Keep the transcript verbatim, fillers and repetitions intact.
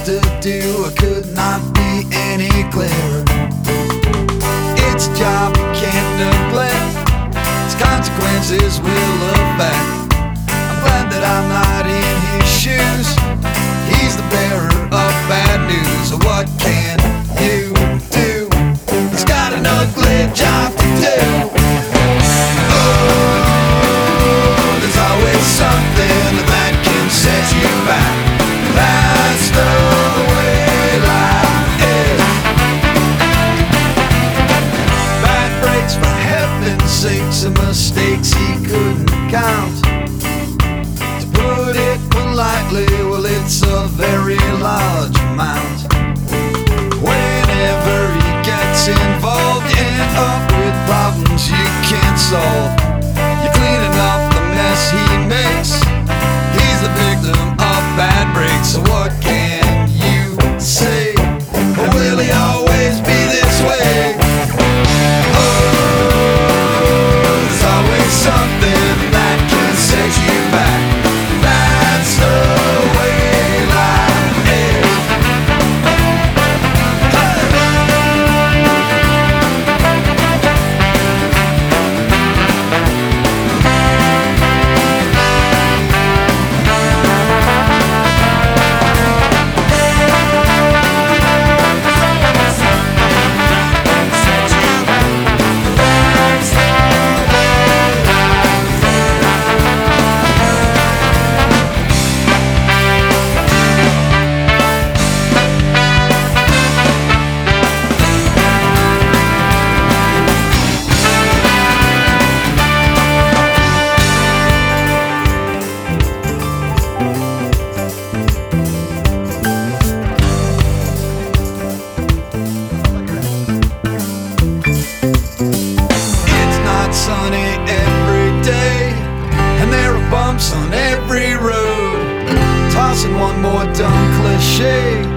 to do could not be any clearer. It's a job you can't neglect, its consequences will affect. I'm glad that I'm not in his shoes, he's the bearer of bad news. So what can you do? He's got an ugly job to do. Oh, there's always something that can set you back. That's the way life is. Bad breaks, for heaven's sakes, and mistakes he couldn't count. To put it politely, well, it's a very large amount. Whenever he gets involved, you end up with problems you can't solve. You're cleaning up the mess he makes, he's the victim of bad breaks. So what can you say? Or will he always be this way? Oh, there's always something that can set you back. That's the way life is. Sunny every day, and there are bumps on every road. Tossing one more dumb cliche,